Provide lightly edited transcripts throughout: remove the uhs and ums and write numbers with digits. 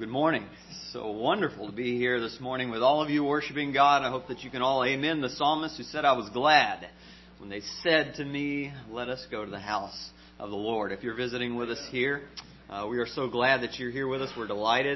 Good morning. So wonderful to be here this morning with all of you worshiping God. I hope that you can all amen the psalmist who said, I was glad when they said to me, let us go to the house of the Lord. If you're visiting with us here, we are so glad that you're here with us. We're delighted.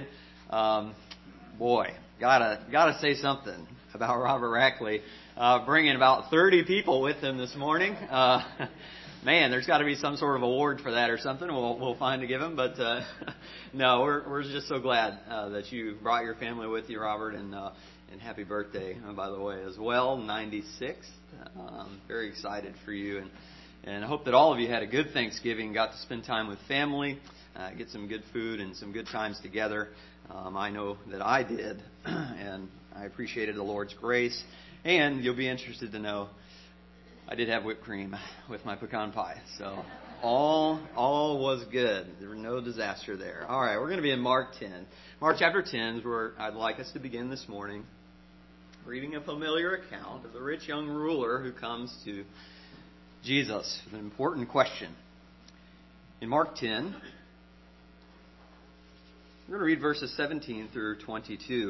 Gotta say something about Robert Rackley bringing about 30 people with him this morning. Man, there's got to be some sort of award for that or something. We'll find to give him. But no, we're just so glad that you brought your family with you, Robert, and happy birthday, by the way, as well, 96. Very excited for you, and I hope that all of you had a good Thanksgiving, got to spend time with family, get some good food and some good times together. I know that I did, and I appreciated the Lord's grace. And you'll be interested to know I did have whipped cream with my pecan pie. So all was good. There was no disaster there. All right, we're going to be in Mark 10. Mark chapter 10 is where I'd like us to begin this morning, reading a familiar account of the rich young ruler who comes to Jesus with an important question. In Mark 10, we're going to read verses 17 through 22.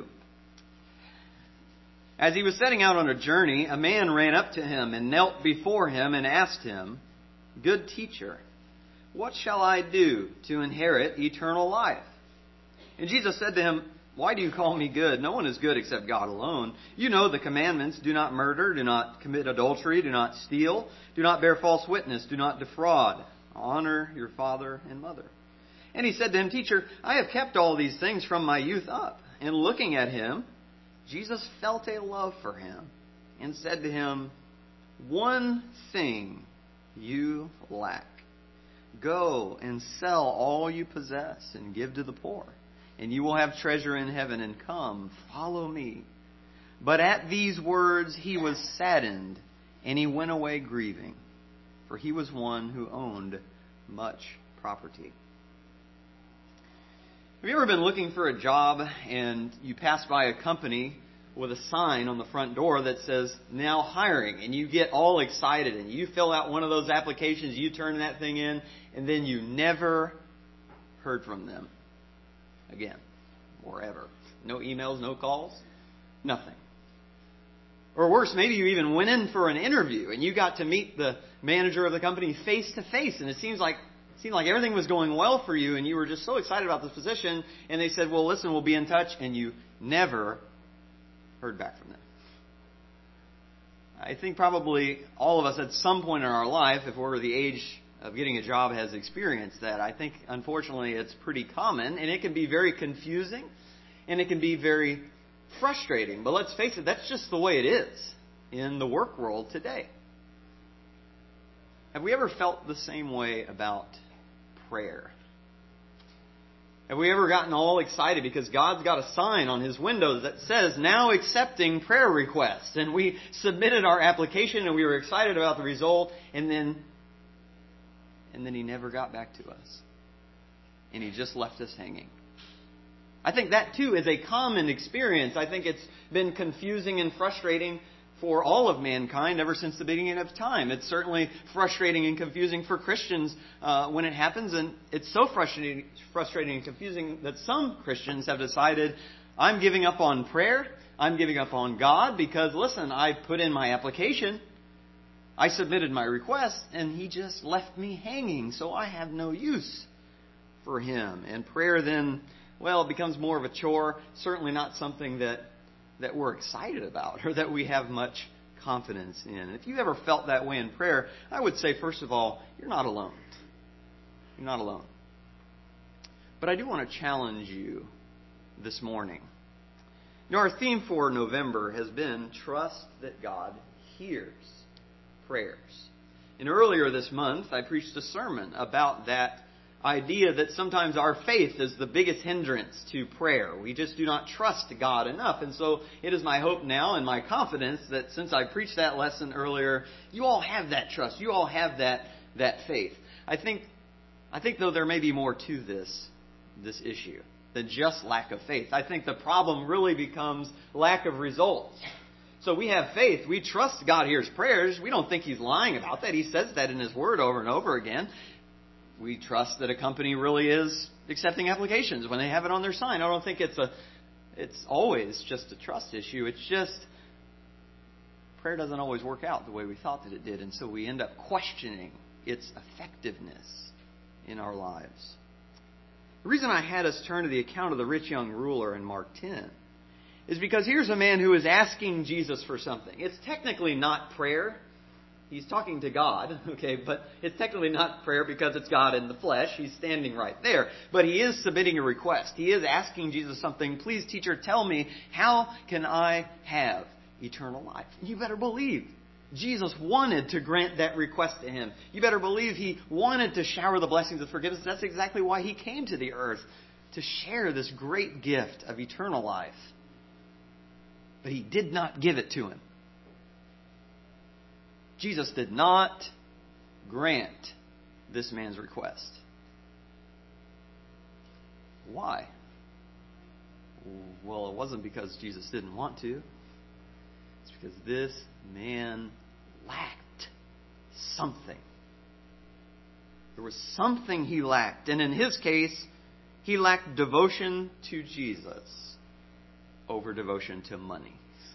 As he was setting out on a journey, a man ran up to him and knelt before him and asked him, Good teacher, what shall I do to inherit eternal life? And Jesus said to him, Why do you call me good? No one is good except God alone. You know the commandments. Do not murder, do not commit adultery, do not steal, do not bear false witness, do not defraud. Honor your father and mother. And he said to him, Teacher, I have kept all these things from my youth up. And looking at him, Jesus felt a love for him and said to him, One thing you lack. Go and sell all you possess and give to the poor, and you will have treasure in heaven, and come, follow me. But at these words he was saddened, and he went away grieving, for he was one who owned much property. Have you ever been looking for a job and you pass by a company with a sign on the front door that says, now hiring, and you get all excited and you fill out one of those applications, you turn that thing in, and then you never heard from them again or ever? No emails, no calls, nothing. Or worse, maybe you even went in for an interview and you got to meet the manager of the company face to face, and it seemed like everything was going well for you, and you were just so excited about this position, and they said, well, listen, we'll be in touch, and you never heard back from them. I think probably all of us at some point in our life, if we're the age of getting a job, has experienced that. I think, unfortunately, it's pretty common, and it can be very confusing, and it can be very frustrating. But let's face it, that's just the way it is in the work world today. Have we ever felt the same way about prayer? Have we ever gotten all excited because God's got a sign on His windows that says, now accepting prayer requests? And we submitted our application and we were excited about the result, and then He never got back to us. And He just left us hanging. I think that too is a common experience. I think it's been confusing and frustrating for all of mankind ever since the beginning of time. It's certainly frustrating and confusing for Christians when it happens, and it's so frustrating and confusing that some Christians have decided, I'm giving up on prayer, I'm giving up on God, because listen, I put in my application, I submitted my request, and He just left me hanging, so I have no use for Him. And prayer then, well, it becomes more of a chore, certainly not something that we're excited about or that we have much confidence in. And if you've ever felt that way in prayer, I would say, first of all, you're not alone. You're not alone. But I do want to challenge you this morning. You know, our theme for November has been Trust that God hears prayers. And earlier this month, I preached a sermon about that idea that sometimes our faith is the biggest hindrance to prayer. We just do not trust God enough. And so it is my hope now and my confidence that since I preached that lesson earlier, you all have that trust. You all have that faith. I think though there may be more to this issue than just lack of faith. I think the problem really becomes lack of results. So we have faith. We trust God hears prayers. We don't think He's lying about that. He says that in His Word over and over again. We trust that a company really is accepting applications when they have it on their sign. I don't think it's always just a trust issue. It's just prayer doesn't always work out the way we thought that it did, and so we end up questioning its effectiveness in our lives. The reason I had us turn to the account of the rich young ruler in Mark 10 is because here's a man who is asking Jesus for something. It's technically not prayer. He's talking to God, okay, but it's technically not prayer because it's God in the flesh. He's standing right there. But he is submitting a request. He is asking Jesus something. Please, teacher, tell me, how can I have eternal life? You better believe Jesus wanted to grant that request to him. You better believe he wanted to shower the blessings of forgiveness. That's exactly why he came to the earth, to share this great gift of eternal life. But he did not give it to him. Jesus did not grant this man's request. Why? Well, it wasn't because Jesus didn't want to. It's because this man lacked something. There was something he lacked. And in his case, he lacked devotion to Jesus over devotion to money.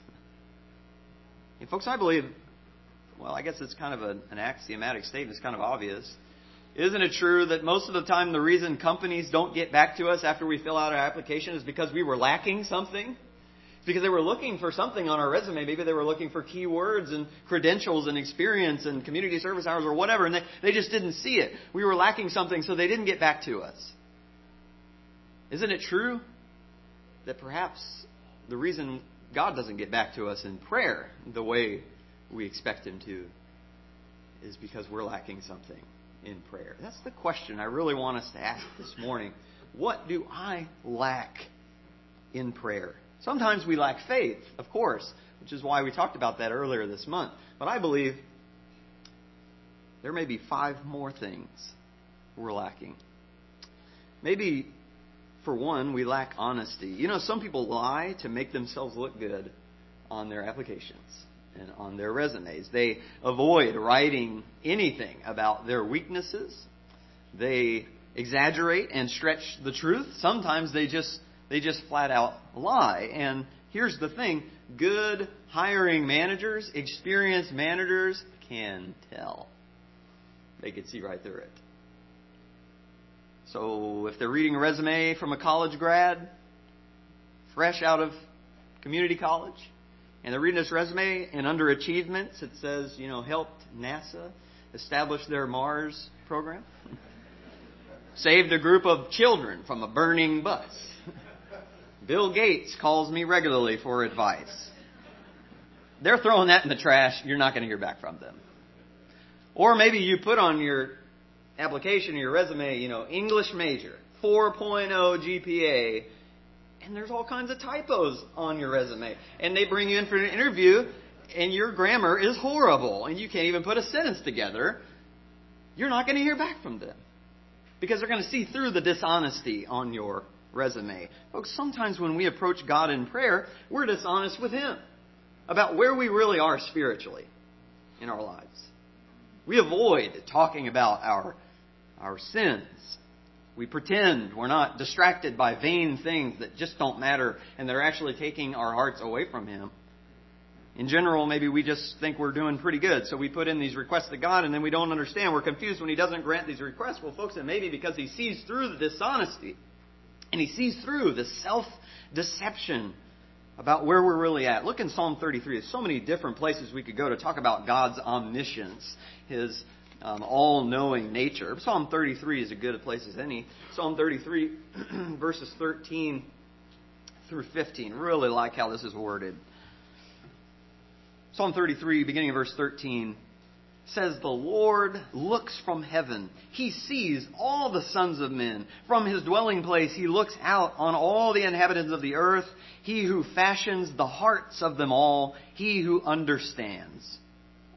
And folks, I believe, well, I guess it's kind of an axiomatic statement. It's kind of obvious. Isn't it true that most of the time the reason companies don't get back to us after we fill out our application is because we were lacking something? It's because they were looking for something on our resume. Maybe they were looking for keywords and credentials and experience and community service hours or whatever, and they just didn't see it. We were lacking something, so they didn't get back to us. Isn't it true that perhaps the reason God doesn't get back to us in prayer the way we expect Him to is because we're lacking something in prayer? That's the question I really want us to ask this morning. What do I lack in prayer? Sometimes we lack faith, of course, which is why we talked about that earlier this month. But I believe there may be 5 more things we're lacking. Maybe, for one, we lack honesty. You know, some people lie to make themselves look good on their applications and on their resumes. They avoid writing anything about their weaknesses. They exaggerate and stretch the truth. Sometimes they just flat out lie. And here's the thing. Good hiring managers, experienced managers can tell. They can see right through it. So if they're reading a resume from a college grad, fresh out of community college, and they're reading this resume, and under achievements it says, helped NASA establish their Mars program, saved a group of children from a burning bus, Bill Gates calls me regularly for advice. They're throwing that in the trash. You're not going to hear back from them. Or maybe you put on your application or your resume, English major, 4.0 GPA, and there's all kinds of typos on your resume. And they bring you in for an interview, and your grammar is horrible, and you can't even put a sentence together. You're not going to hear back from them because they're going to see through the dishonesty on your resume. Folks, sometimes when we approach God in prayer, we're dishonest with Him about where we really are spiritually in our lives. We avoid talking about our sins. We pretend we're not distracted by vain things that just don't matter and that are actually taking our hearts away from Him. In general, maybe we just think we're doing pretty good, so we put in these requests to God and then we don't understand. We're confused when He doesn't grant these requests. Well, folks, it may be because He sees through the dishonesty and He sees through the self-deception about where we're really at. Look in Psalm 33. There's so many different places we could go to talk about God's omniscience, His all-knowing nature. Psalm 33 is as good a place as any. Psalm 33, verses 13 through 15. Really like how this is worded. Psalm 33, beginning of verse 13, says, "The Lord looks from heaven. He sees all the sons of men. From His dwelling place He looks out on all the inhabitants of the earth. He who fashions the hearts of them all. He who understands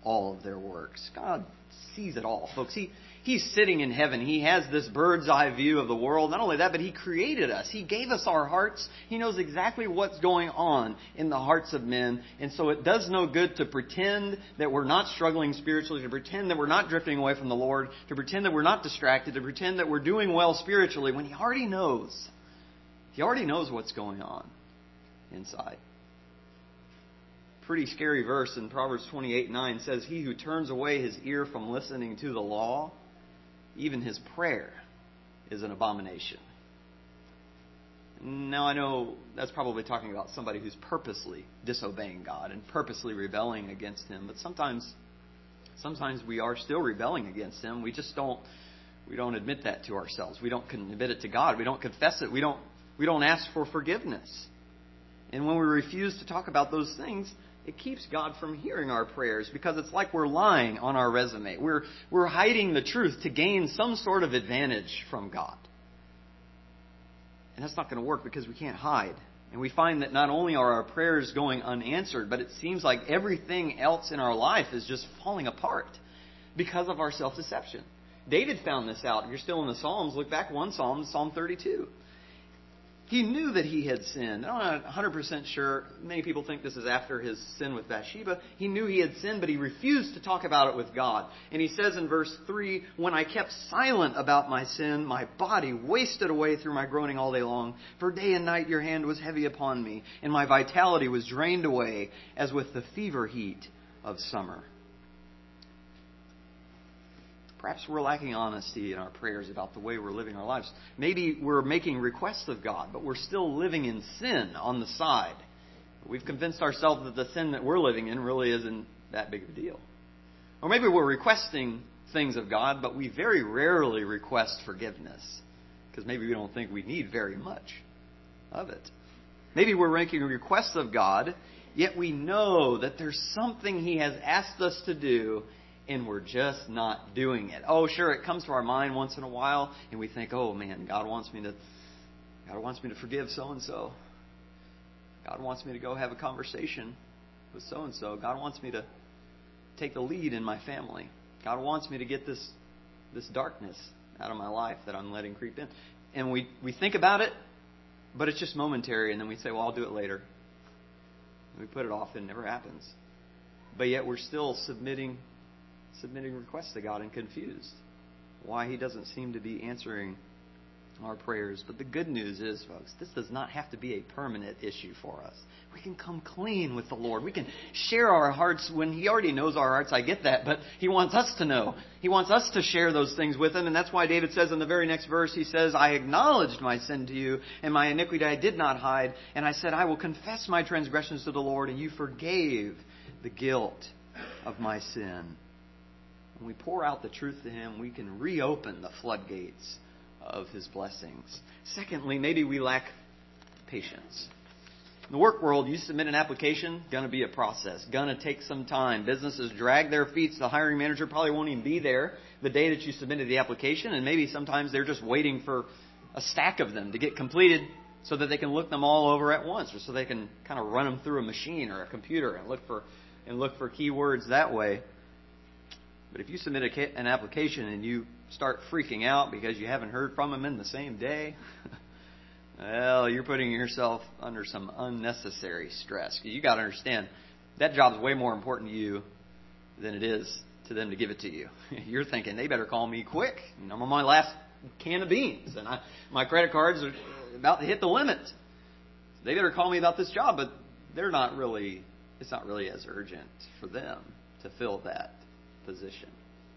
all of their works. God sees it all, folks. He's sitting in heaven. He has this bird's eye view of the world. Not only that, but He created us. He gave us our hearts. He knows exactly what's going on in the hearts of men. And so it does no good to pretend that we're not struggling spiritually, to pretend that we're not drifting away from the Lord, to pretend that we're not distracted, to pretend that we're doing well spiritually when He already knows. He already knows what's going on inside. Pretty scary verse in Proverbs 28:9 says, "He who turns away his ear from listening to the law, even his prayer is an abomination." Now I know that's probably talking about somebody who's purposely disobeying God and purposely rebelling against Him. But sometimes we are still rebelling against Him. We just don't admit that to ourselves. We don't admit it to God. We don't confess it. We don't ask for forgiveness. And when we refuse to talk about those things, it keeps God from hearing our prayers, because it's like we're lying on our resume. We're hiding the truth to gain some sort of advantage from God. And that's not going to work, because we can't hide. And we find that not only are our prayers going unanswered, but it seems like everything else in our life is just falling apart because of our self-deception. David found this out. If you're still in the Psalms, look back one Psalm, Psalm 32. He knew that he had sinned. I'm not 100% sure. Many people think this is after his sin with Bathsheba. He knew he had sinned, but he refused to talk about it with God. And he says in verse 3, "When I kept silent about my sin, my body wasted away through my groaning all day long. For day and night your hand was heavy upon me, and my vitality was drained away as with the fever heat of summer." Perhaps we're lacking honesty in our prayers about the way we're living our lives. Maybe we're making requests of God, but we're still living in sin on the side. We've convinced ourselves that the sin that we're living in really isn't that big of a deal. Or maybe we're requesting things of God, but we very rarely request forgiveness, because maybe we don't think we need very much of it. Maybe we're making requests of God, yet we know that there's something He has asked us to do, and we're just not doing it. Oh, sure, it comes to our mind once in a while, and we think, "Oh man, God wants me to forgive so and so. God wants me to go have a conversation with so and so. God wants me to take the lead in my family. God wants me to get this darkness out of my life that I'm letting creep in." And we think about it, but it's just momentary, and then we say, "Well, I'll do it later." And we put it off, and it never happens. But yet we're still submitting requests to God and confused why He doesn't seem to be answering our prayers. But the good news is, folks, this does not have to be a permanent issue for us. We can come clean with the Lord. We can share our hearts when He already knows our hearts. I get that, but He wants us to know. He wants us to share those things with Him, and that's why David says in the very next verse, he says, "I acknowledged my sin to you, and my iniquity I did not hide. And I said, I will confess my transgressions to the Lord, and you forgave the guilt of my sin." When we pour out the truth to Him, we can reopen the floodgates of His blessings. Secondly, maybe we lack patience. In the work world, you submit an application, going to be a process, going to take some time. Businesses drag their feet. The hiring manager probably won't even be there the day that you submitted the application, and maybe sometimes they're just waiting for a stack of them to get completed so that they can look them all over at once, or so they can kind of run them through a machine or a computer and look for keywords that way. But if you submit an application and you start freaking out because you haven't heard from them in the same day, well, you're putting yourself under some unnecessary stress. You got to understand, that job's way more important to you than it is to them to give it to you. You're thinking, they better call me quick. I'm on my last can of beans, and my credit cards are about to hit the limit. They better call me about this job, but it's not really as urgent for them to fill that position.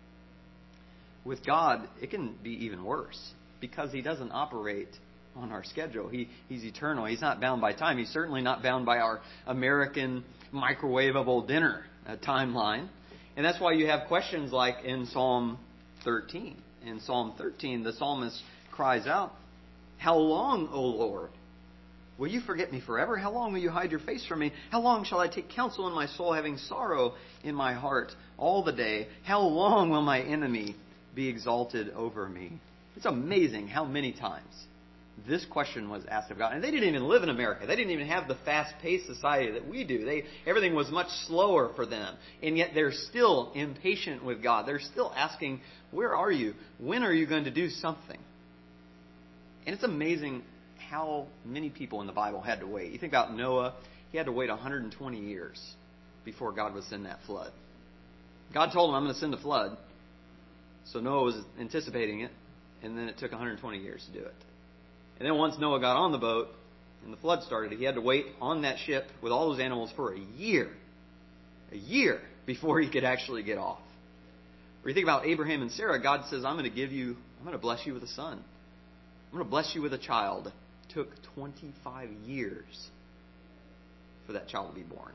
With God, it can be even worse, because He doesn't operate on our schedule. He's eternal. He's not bound by time. He's certainly not bound by our American microwavable dinner timeline. And that's why you have questions like in Psalm 13. In Psalm 13, the psalmist cries out, "How long, O Lord? Will you forget me forever? How long will you hide your face from me? How long shall I take counsel in my soul, having sorrow in my heart all the day? How long will my enemy be exalted over me?" It's amazing how many times this question was asked of God. And they didn't even live in America. They didn't even have the fast-paced society that we do. Everything was much slower for them. And yet they're still impatient with God. They're still asking, where are you? When are you going to do something? And it's amazing how many people in the Bible had to wait. You think about Noah. He had to wait 120 years before God would send that flood. God told him, I'm going to send a flood. So Noah was anticipating it. And then it took 120 years to do it. And then once Noah got on the boat and the flood started, he had to wait on that ship with all those animals for a year. A year before he could actually get off. Or you think about Abraham and Sarah, God says, I'm going to bless you with a son. I'm going to bless you with a child. It took 25 years for that child to be born.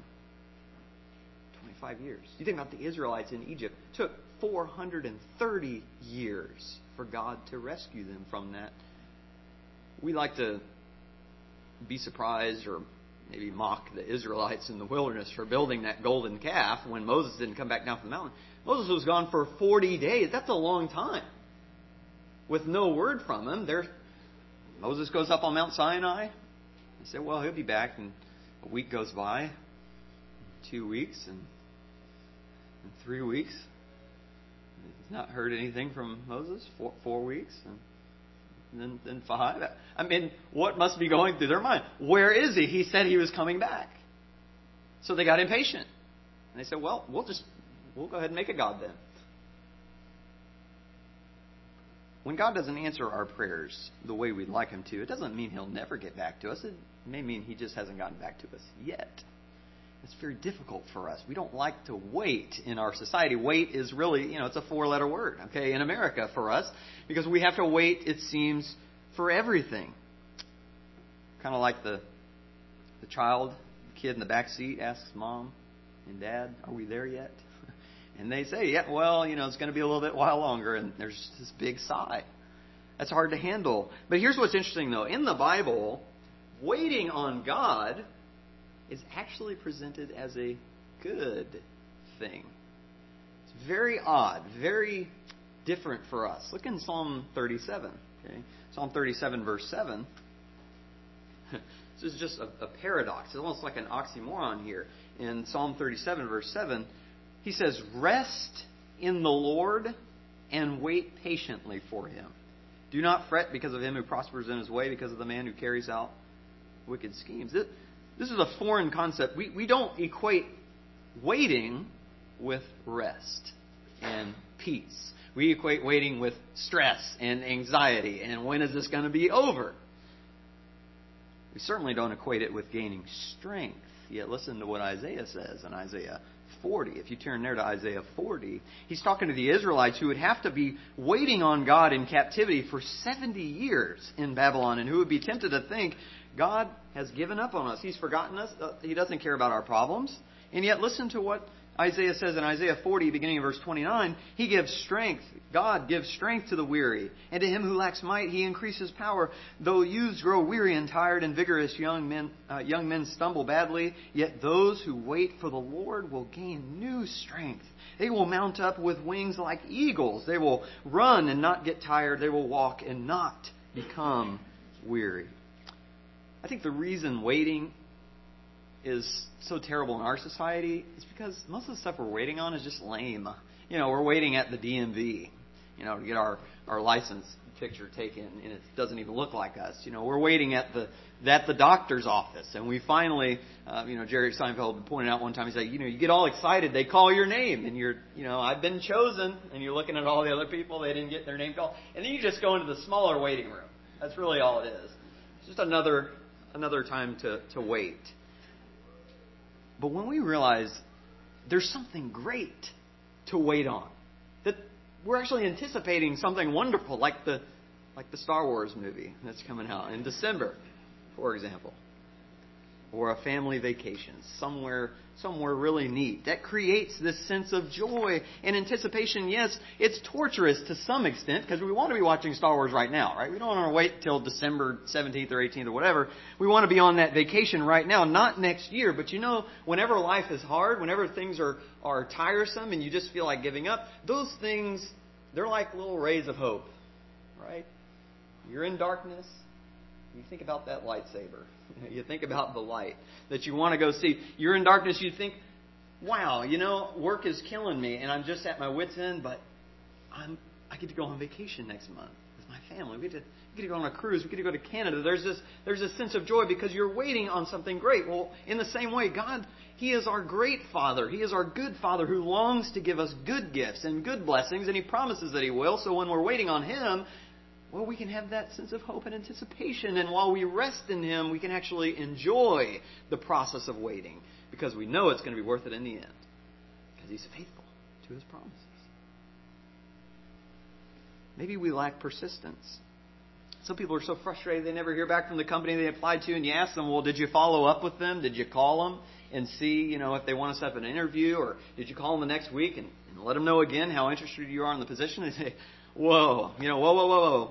25 years. You think about the Israelites in Egypt. It took 430 years for God to rescue them from that. We like to be surprised or maybe mock the Israelites in the wilderness for building that golden calf when Moses didn't come back down from the mountain. Moses was gone for 40 days. That's a long time. With no word from him. Moses goes up on Mount Sinai. They say, well, he'll be back. And a week goes by. 2 weeks. And 3 weeks. He's not heard anything from Moses. 4 weeks. And then 5. I mean, what must be going through their mind? Where is he? He said he was coming back. So they got impatient. And they said, well, we'll go ahead and make a God then. When God doesn't answer our prayers the way we'd like Him to, it doesn't mean He'll never get back to us. It may mean He just hasn't gotten back to us yet. It's very difficult for us. We don't like to wait in our society. Wait is really, it's a 4-letter word, okay, in America for us, because we have to wait, it seems, for everything. Kind of like the kid in the back seat asks Mom and Dad, are we there yet? And they say, yeah, well, it's going to be a little bit while longer, and there's this big sigh. That's hard to handle. But here's what's interesting, though. In the Bible, waiting on God is actually presented as a good thing. It's very odd, very different for us. Look in Psalm 37. Okay? Psalm 37, verse 7. This is just a paradox. It's almost like an oxymoron here. In Psalm 37, verse 7, he says, rest in the Lord and wait patiently for Him. Do not fret because of him who prospers in his way, because of the man who carries out wicked schemes. This is a foreign concept. We don't equate waiting with rest and peace. We equate waiting with stress and anxiety. And when is this going to be over? We certainly don't equate it with gaining strength. Yet listen to what Isaiah says in Isaiah 40. If you turn there to Isaiah 40, he's talking to the Israelites who would have to be waiting on God in captivity for 70 years in Babylon, and who would be tempted to think, God has given up on us. He's forgotten us. He doesn't care about our problems. And yet listen to what Isaiah says in Isaiah 40, beginning of verse 29. He gives strength. God gives strength to the weary. And to him who lacks might, He increases power. Though youths grow weary and tired, and vigorous young men stumble badly, yet those who wait for the Lord will gain new strength. They will mount up with wings like eagles. They will run and not get tired. They will walk and not become weary. I think the reason waiting is so terrible in our society is because most of the stuff we're waiting on is just lame. We're waiting at the DMV, to get our license picture taken, and it doesn't even look like us. We're waiting at the doctor's office, and we finally, Jerry Seinfeld pointed out one time, he said, you get all excited, they call your name, and you're, I've been chosen, and you're looking at all the other people, they didn't get their name called, and then you just go into the smaller waiting room. That's really all it is. It's just another time to wait. But when we realize there's something great to wait on, that we're actually anticipating something wonderful, like the Star Wars movie that's coming out in December, for example, or a family vacation somewhere really neat. That creates this sense of joy and anticipation. Yes, it's torturous to some extent because we want to be watching Star Wars right now, right? We don't want to wait till December 17th or 18th or whatever. We want to be on that vacation right now, not next year. But whenever life is hard, whenever things are tiresome and you just feel like giving up, those things, they're like little rays of hope, right? You're in darkness. You think about that lightsaber. You think about the light that you want to go see. You're in darkness. You think, wow, work is killing me, and I'm just at my wit's end, but I get to go on vacation next month with my family. We get to go on a cruise. We get to go to Canada. There's this sense of joy because you're waiting on something great. Well, in the same way, God, He is our great Father. He is our good Father who longs to give us good gifts and good blessings, and He promises that He will. So when we're waiting on Him, well, we can have that sense of hope and anticipation. And while we rest in Him, we can actually enjoy the process of waiting because we know it's going to be worth it in the end because He's faithful to His promises. Maybe we lack persistence. Some people are so frustrated they never hear back from the company they applied to, and you ask them, well, did you follow up with them? Did you call them and see, if they want to set up an interview? Or did you call them the next week and let them know again how interested you are in the position? They say, whoa.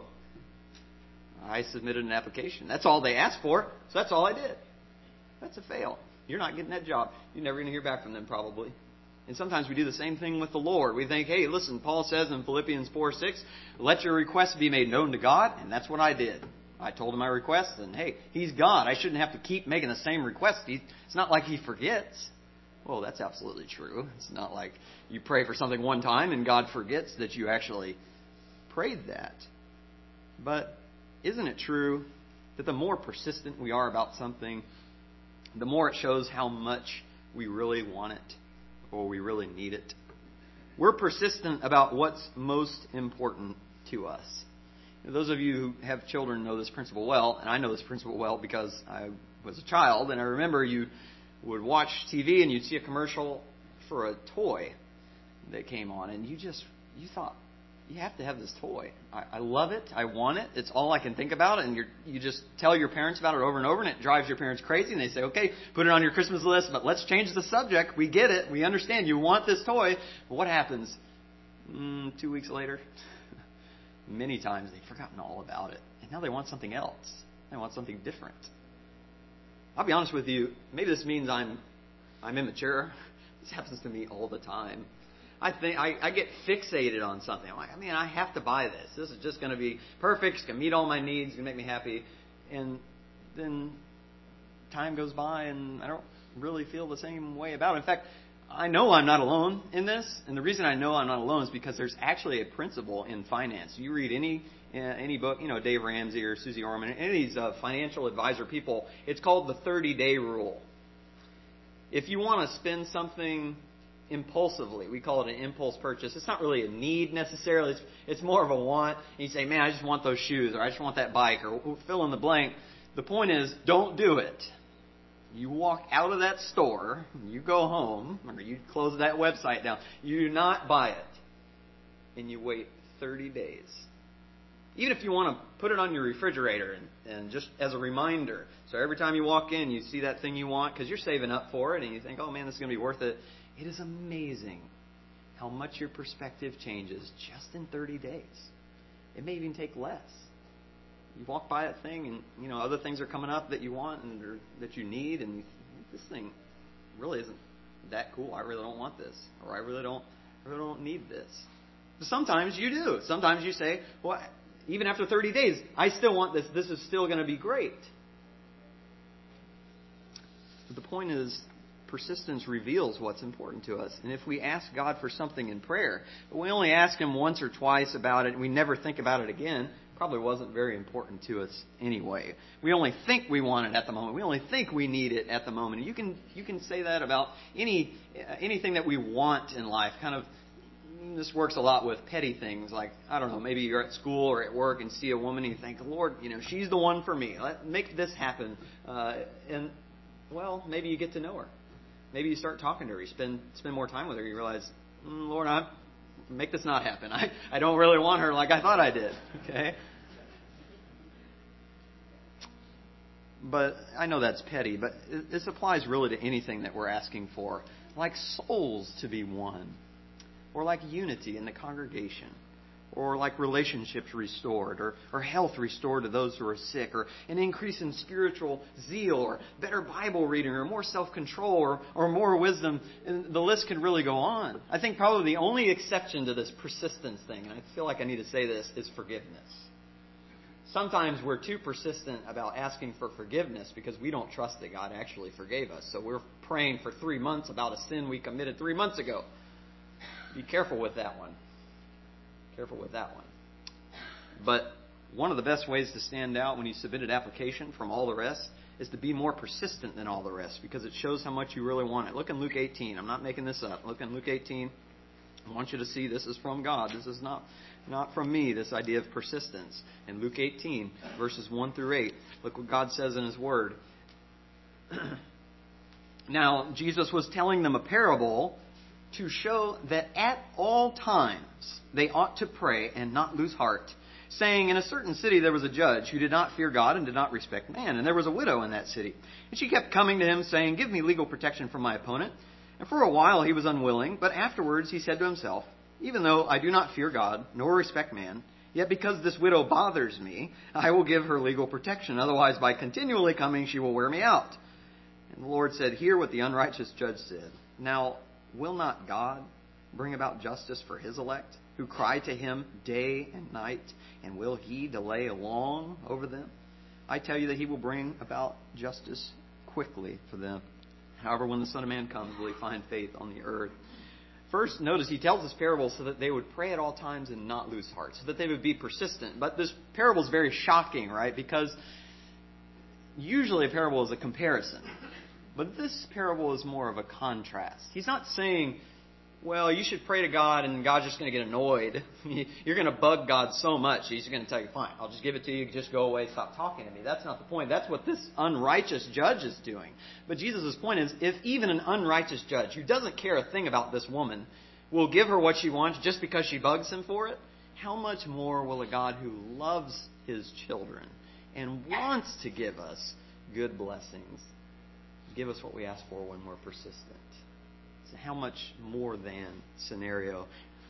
I submitted an application. That's all they asked for, so that's all I did. That's a fail. You're not getting that job. You're never going to hear back from them probably. And sometimes we do the same thing with the Lord. We think, hey, listen, Paul says in Philippians 4:6, let your requests be made known to God, and that's what I did. I told him my request, and hey, He's God. I shouldn't have to keep making the same request. It's not like He forgets. Well, that's absolutely true. It's not like you pray for something one time and God forgets that you actually prayed that. But isn't it true that the more persistent we are about something, the more it shows how much we really want it or we really need it? We're persistent about what's most important to us. Those of you who have children know this principle well, and I know this principle well because I was a child, and I remember you would watch TV and you'd see a commercial for a toy that came on, and you thought, you have to have this toy. I love it. I want it. It's all I can think about. And you just tell your parents about it over and over, and it drives your parents crazy. And they say, okay, put it on your Christmas list, but let's change the subject. We get it. We understand. You want this toy. But what happens 2 weeks later? Many times they've forgotten all about it. And now they want something else. They want something different. I'll be honest with you. Maybe this means I'm immature. This happens to me all the time. I get fixated on something. I'm like, I have to buy this. This is just going to be perfect. It's going to meet all my needs. It's going to make me happy. And then time goes by and I don't really feel the same way about it. In fact, I know I'm not alone in this. And the reason I know I'm not alone is because there's actually a principle in finance. You read any book, Dave Ramsey or Susie Orman, any of these financial advisor people, it's called the 30-day rule. If you want to spend something impulsively, we call it an impulse purchase. It's not really a need necessarily. It's more of a want. And you say, man, I just want those shoes, or I just want that bike, or fill in the blank. The point is, don't do it. You walk out of that store, you go home, or you close that website down. You do not buy it. And you wait 30 days. Even if you want to put it on your refrigerator and just as a reminder. So every time you walk in, you see that thing you want because you're saving up for it and you think, oh man, this is going to be worth it. It is amazing how much your perspective changes just in 30 days. It may even take less. You walk by that thing and, other things are coming up that you want and or that you need, and you think, this thing really isn't that cool. I really don't want this, or I really don't need this. But sometimes you do. Sometimes you say, well, even after 30 days, I still want this. This is still going to be great. But the point is, persistence reveals what's important to us. And if we ask God for something in prayer, but we only ask Him once or twice about it, and we never think about it again, probably wasn't very important to us anyway. We only think we want it at the moment. We only think we need it at the moment. You can say that about anything that we want in life. Kind of, this works a lot with petty things like, I don't know, maybe you're at school or at work and see a woman and you think, Lord, she's the one for me. Make this happen. Well, maybe you get to know her. Maybe you start talking to her. You spend more time with her. You realize, Lord, make this not happen. I don't really want her like I thought I did. Okay? But I know that's petty, but this applies really to anything that we're asking for. Like souls to be won. Or like unity in the congregation. Or like relationships restored. Or health restored to those who are sick. Or an increase in spiritual zeal. Or better Bible reading. Or more self-control. Or more wisdom. And the list could really go on. I think probably the only exception to this persistence thing, and I feel like I need to say this, is forgiveness. sometimes we're too persistent about asking for forgiveness because we don't trust that God actually forgave us. So we're praying for 3 months about a sin we committed 3 months ago. Be careful with that one. Careful with that one. But one of the best ways to stand out when you submit an application from all the rest is to be more persistent than all the rest, because it shows how much you really want it. Look in Luke 18. I'm not making this up. Look in Luke 18. I want you to see this is from God. This is not from me, this idea of persistence. In Luke 18, verses 1 through 8, look what God says in His Word. Now, Jesus was telling them a parable to show that at all times they ought to pray and not lose heart, saying, in a certain city there was a judge who did not fear God and did not respect man, and there was a widow in that city. And she kept coming to him, saying, give me legal protection from my opponent. And for a while he was unwilling, but afterwards he said to himself, even though I do not fear God, nor respect man, yet because this widow bothers me, I will give her legal protection. Otherwise, by continually coming, she will wear me out. And the Lord said, hear what the unrighteous judge said. Now, will not God bring about justice for His elect, who cry to Him day and night, and will He delay long over them? I tell you that He will bring about justice quickly for them. However, when the Son of Man comes, will He find faith on the earth? First, notice He tells this parable so that they would pray at all times and not lose heart, so that they would be persistent. But this parable is very shocking, right? Because usually a parable is a comparison. But this parable is more of a contrast. He's not saying, well, you should pray to God and God's just going to get annoyed. You're going to bug God so much, He's going to tell you, fine, I'll just give it to you, just go away, stop talking to me. That's not the point. That's what this unrighteous judge is doing. But Jesus' point is, if even an unrighteous judge who doesn't care a thing about this woman will give her what she wants just because she bugs him for it, how much more will a God who loves His children and wants to give us good blessings give us what we ask for when we're persistent? How much more than scenario.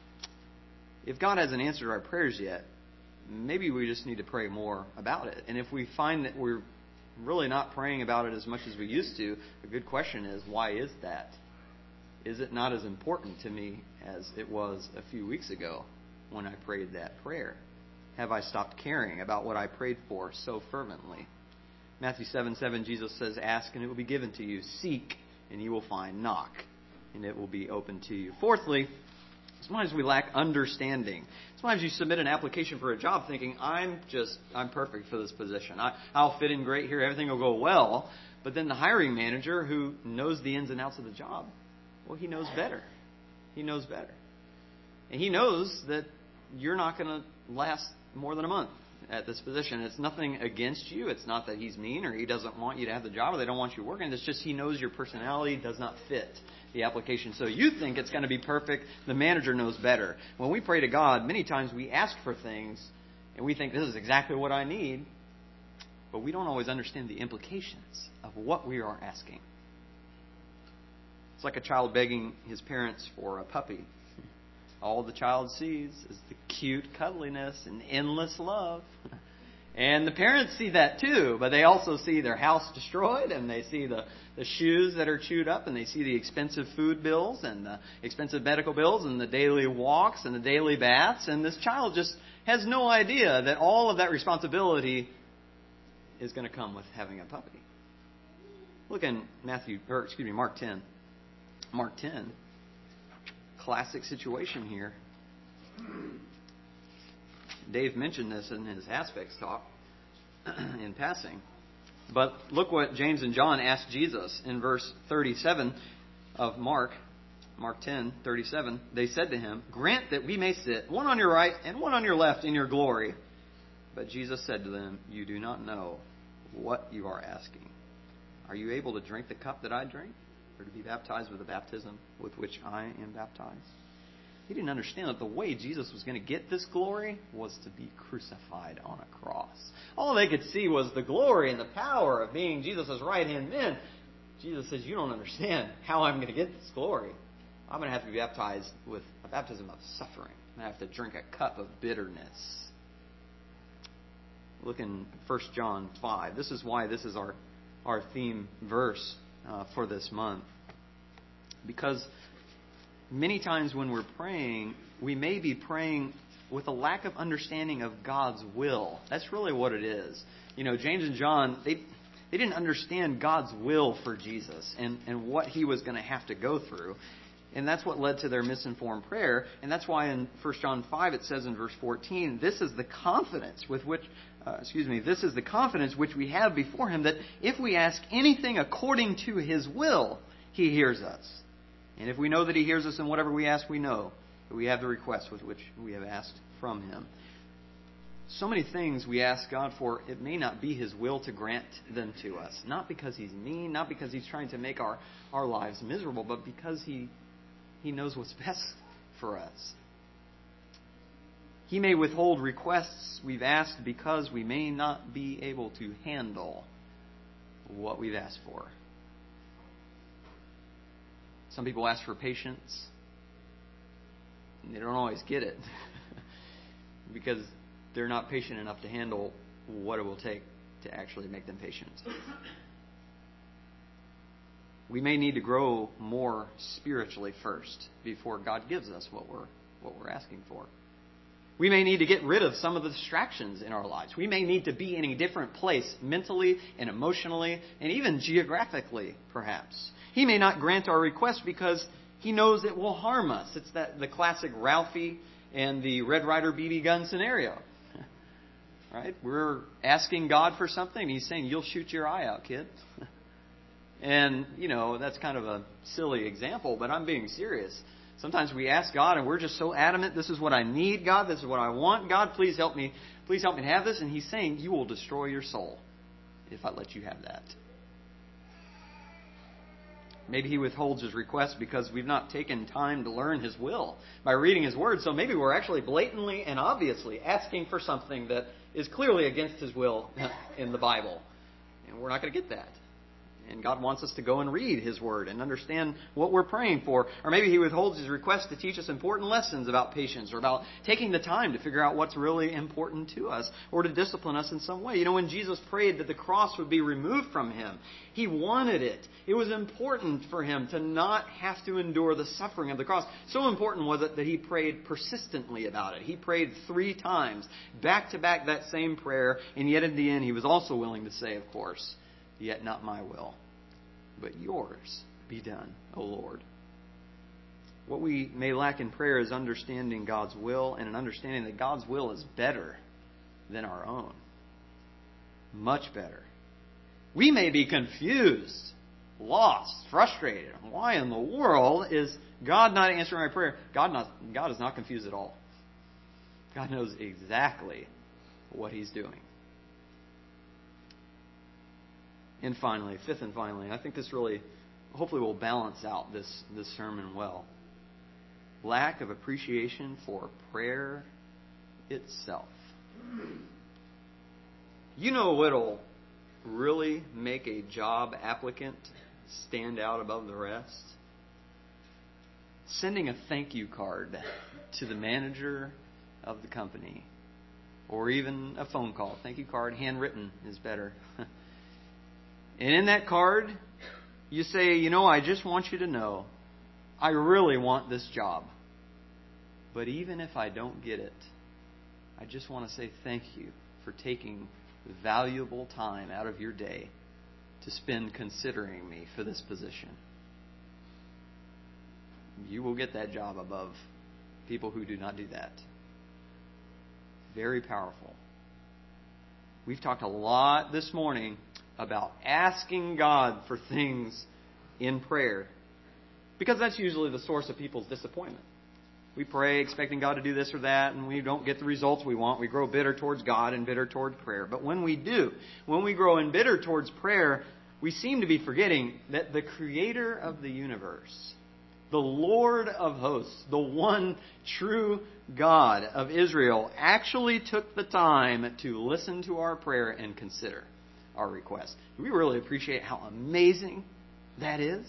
If God hasn't answered our prayers yet, maybe we just need to pray more about it. And if we find that we're really not praying about it as much as we used to, a good question is, why is that? Is it not as important to me as it was a few weeks ago when I prayed that prayer? Have I stopped caring about what I prayed for so fervently? Matthew 7:7, Jesus says, ask and it will be given to you. Seek and you will find. Knock and it will be open to you. Fourthly, sometimes we lack understanding. Sometimes you submit an application for a job thinking, I'm perfect for this position. I'll fit in great here. Everything will go well. But then the hiring manager who knows the ins and outs of the job, well, he knows better. He knows better. And he knows that you're not going to last more than a month at this position. It's nothing against you. It's not that he's mean or he doesn't want you to have the job or they don't want you working. It's just he knows your personality does not fit the application. So you think it's going to be perfect. The manager knows better. When we pray to God, many times we ask for things and we think this is exactly what I need, but we don't always understand the implications of what we are asking. It's like a child begging his parents for a puppy. All the child sees is the cute cuddliness and endless love. And the parents see that too, but they also see their house destroyed, and they see the shoes that are chewed up, and they see the expensive food bills and the expensive medical bills and the daily walks and the daily baths. And this child just has no idea that all of that responsibility is going to come with having a puppy. Look in Mark 10. Mark 10. Classic situation here. Dave mentioned this in his aspects talk in passing. But look what James and John asked Jesus in verse 37 of Mark 10:37. They said to him, grant that we may sit one on your right and one on your left in your glory. But Jesus said to them, you do not know what you are asking. Are you able to drink the cup that I drink? Or to be baptized with the baptism with which I am baptized? He didn't understand that the way Jesus was going to get this glory was to be crucified on a cross. All they could see was the glory and the power of being Jesus' right-hand man. Jesus says, you don't understand how I'm going to get this glory. I'm going to have to be baptized with a baptism of suffering. I'm going to have to drink a cup of bitterness. Look in 1 John 5. This is why this is our theme verse for this month. Because many times when we're praying, we may be praying with a lack of understanding of God's will. That's really what it is. James and John, they didn't understand God's will for Jesus and what he was going to have to go through. And that's what led to their misinformed prayer. And that's why in 1 John 5 it says in verse 14, this is the confidence which we have before him, that if we ask anything according to his will, he hears us. And if we know that he hears us in whatever we ask, we know that we have the request with which we have asked from him. So many things we ask God for, it may not be his will to grant them to us. Not because he's mean, not because he's trying to make our lives miserable, but because he knows what's best for us. He may withhold requests we've asked because we may not be able to handle what we've asked for. Some people ask for patience, and they don't always get it because they're not patient enough to handle what it will take to actually make them patient. We may need to grow more spiritually first before God gives us what we're asking for. We may need to get rid of some of the distractions in our lives. We may need to be in a different place mentally and emotionally and even geographically, perhaps. He may not grant our request because he knows it will harm us. It's the classic Ralphie and the Red Ryder BB gun scenario. Right? We're asking God for something, and he's saying, you'll shoot your eye out, kid. And, that's kind of a silly example, but I'm being serious. Sometimes we ask God, and we're just so adamant, this is what I need, God, this is what I want, God, please help me have this. And he's saying, you will destroy your soul if I let you have that. Maybe he withholds his request because we've not taken time to learn his will by reading his word. So maybe we're actually blatantly and obviously asking for something that is clearly against his will in the Bible. And we're not going to get that. And God wants us to go and read his word and understand what we're praying for. Or maybe he withholds his request to teach us important lessons about patience or about taking the time to figure out what's really important to us or to discipline us in some way. When Jesus prayed that the cross would be removed from him, he wanted it. It was important for him to not have to endure the suffering of the cross. So important was it that he prayed persistently about it. He prayed 3 times, back to back, that same prayer. And yet in the end, he was also willing to say, of course, yet not my will, but yours be done, O Lord. What we may lack in prayer is understanding God's will and an understanding that God's will is better than our own. Much better. We may be confused, lost, frustrated. Why in the world is God not answering my prayer? God is not confused at all. God knows exactly what he's doing. And finally, fifth and finally, I think this really, hopefully will balance out this sermon well. Lack of appreciation for prayer itself. What'll really make a job applicant stand out above the rest? Sending a thank you card to the manager of the company. Or even a phone call. Thank you card, handwritten is better. And in that card, you say, I just want you to know, I really want this job. But even if I don't get it, I just want to say thank you for taking valuable time out of your day to spend considering me for this position. You will get that job above people who do not do that. Very powerful. We've talked a lot this morning about asking God for things in prayer, because that's usually the source of people's disappointment. We pray expecting God to do this or that, and we don't get the results we want. We grow bitter towards God and bitter toward prayer. But when we do, when we grow bitter towards prayer, we seem to be forgetting that the Creator of the universe, the Lord of hosts, the one true God of Israel, actually took the time to listen to our prayer and consider our request. Do we really appreciate how amazing that is?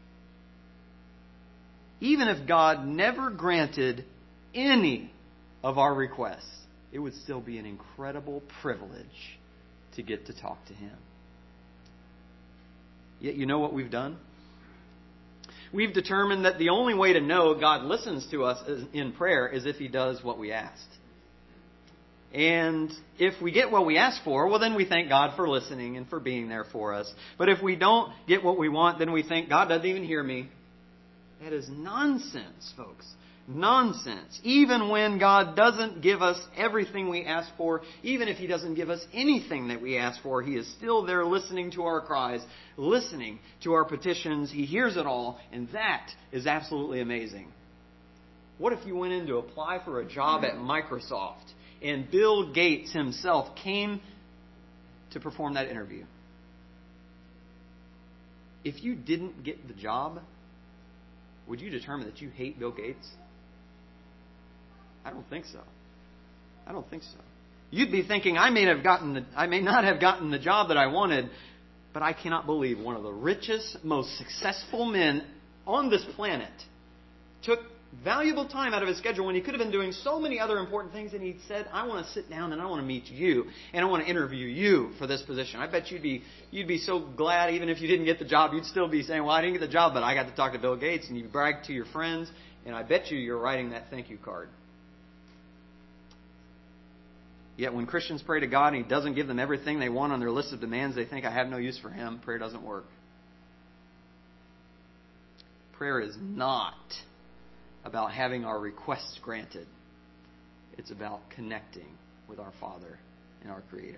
Even if God never granted any of our requests, it would still be an incredible privilege to get to talk to him. Yet you know what we've done? We've determined that the only way to know God listens to us in prayer is if he does what we asked. And if we get what we ask for, well, then we thank God for listening and for being there for us. But if we don't get what we want, then we think God doesn't even hear me. That is nonsense, folks. Nonsense. Even when God doesn't give us everything we ask for, even if He doesn't give us anything that we ask for, He is still there listening to our cries, listening to our petitions. He hears it all, and that is absolutely amazing. What if you went in to apply for a job at Microsoft and Bill Gates himself came to perform that interview? If you didn't get the job, would you determine that you hate Bill Gates? I don't think so. I don't think so. You'd be thinking, I may not have gotten the job that I wanted, but I cannot believe one of the richest, most successful men on this planet took valuable time out of his schedule when he could have been doing so many other important things, and he said, I want to sit down and I want to meet you and I want to interview you for this position. I bet you'd be so glad even if you didn't get the job, you'd still be saying, well, I didn't get the job, but I got to talk to Bill Gates, and you brag to your friends, and I bet you're writing that thank you card. Yet when Christians pray to God and He doesn't give them everything they want on their list of demands, they think, I have no use for Him. Prayer doesn't work. Prayer is not about having our requests granted. It's about connecting with our Father and our Creator.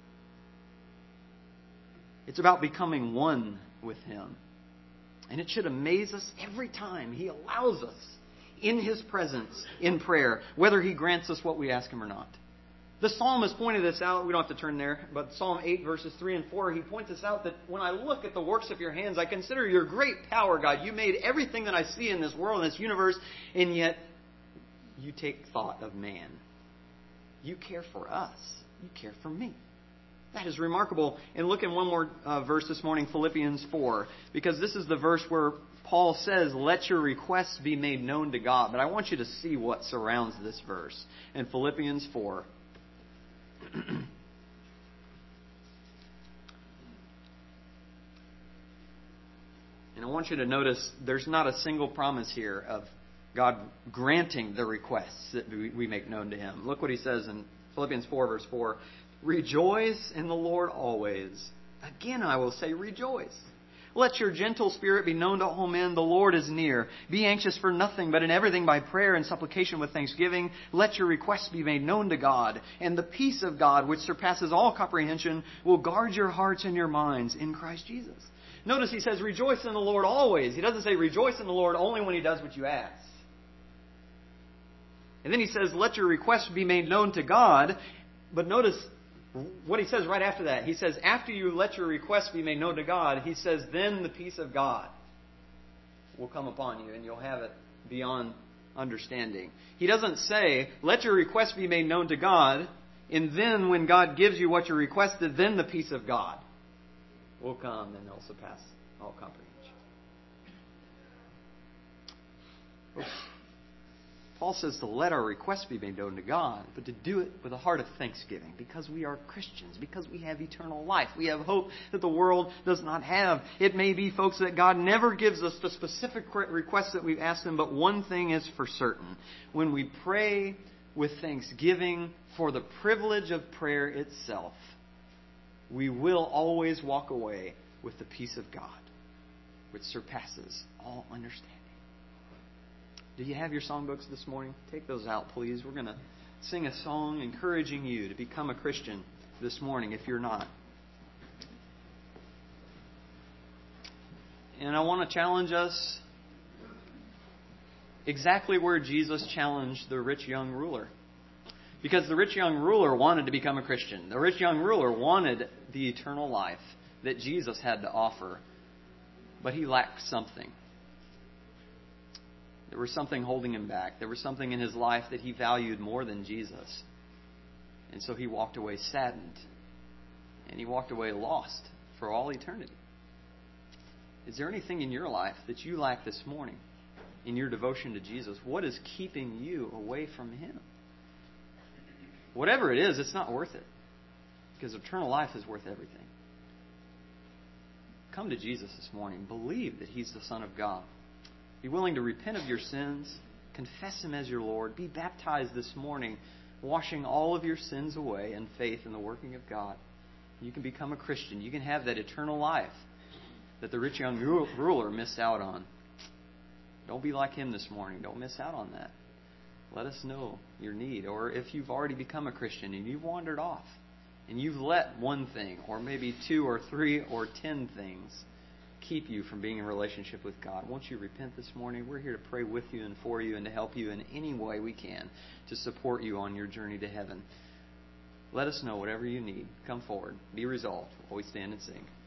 It's about becoming one with Him. And it should amaze us every time He allows us in His presence in prayer, whether He grants us what we ask Him or not. The psalmist pointed this out. We don't have to turn there. But Psalm 8, verses 3 and 4, he points this out that when I look at the works of your hands, I consider your great power, God. You made everything that I see in this world, in this universe, and yet you take thought of man. You care for us. You care for me. That is remarkable. And look in one more verse this morning, Philippians 4, because this is the verse where Paul says, let your requests be made known to God. But I want you to see what surrounds this verse in Philippians 4. And I want you to notice there's not a single promise here of God granting the requests that we make known to Him. Look what he says in Philippians 4, verse 4. Rejoice in the Lord always. Again, I will say rejoice. Let your gentle spirit be known to all men. The Lord is near. Be anxious for nothing, but in everything by prayer and supplication with thanksgiving, let your requests be made known to God. And the peace of God, which surpasses all comprehension, will guard your hearts and your minds in Christ Jesus. Notice he says, rejoice in the Lord always. He doesn't say rejoice in the Lord only when He does what you ask. And then he says, let your requests be made known to God. But notice what he says right after that. He says, after you let your requests be made known to God, he says, then the peace of God will come upon you and you'll have it beyond understanding. He doesn't say, let your requests be made known to God, and then when God gives you what you requested, then the peace of God will come and it'll surpass all comprehension. Paul says to let our requests be made known to God, but to do it with a heart of thanksgiving because we are Christians, because we have eternal life. We have hope that the world does not have. It may be, folks, that God never gives us the specific requests that we've asked Him, but one thing is for certain. When we pray with thanksgiving for the privilege of prayer itself, we will always walk away with the peace of God, which surpasses all understanding. Do you have your songbooks this morning? Take those out, please. We're going to sing a song encouraging you to become a Christian this morning if you're not. And I want to challenge us exactly where Jesus challenged the rich young ruler. Because the rich young ruler wanted to become a Christian. The rich young ruler wanted the eternal life that Jesus had to offer. But he lacked something. There was something holding him back. There was something in his life that he valued more than Jesus. And so he walked away saddened. And he walked away lost for all eternity. Is there anything in your life that you lack this morning in your devotion to Jesus? What is keeping you away from Him? Whatever it is, it's not worth it. Because eternal life is worth everything. Come to Jesus this morning. Believe that He's the Son of God. Be willing to repent of your sins. Confess Him as your Lord. Be baptized this morning washing all of your sins away in faith in the working of God. You can become a Christian. You can have that eternal life that the rich young ruler missed out on. Don't be like him this morning. Don't miss out on that. Let us know your need. Or if you've already become a Christian and you've wandered off and you've let one thing or maybe 2 or 3 or 10 things keep you from being in relationship with God, won't you repent this morning? We're here to pray with you and for you and to help you in any way we can to support you on your journey to heaven. Let us know whatever you need. Come forward. Be resolved while we stand and sing.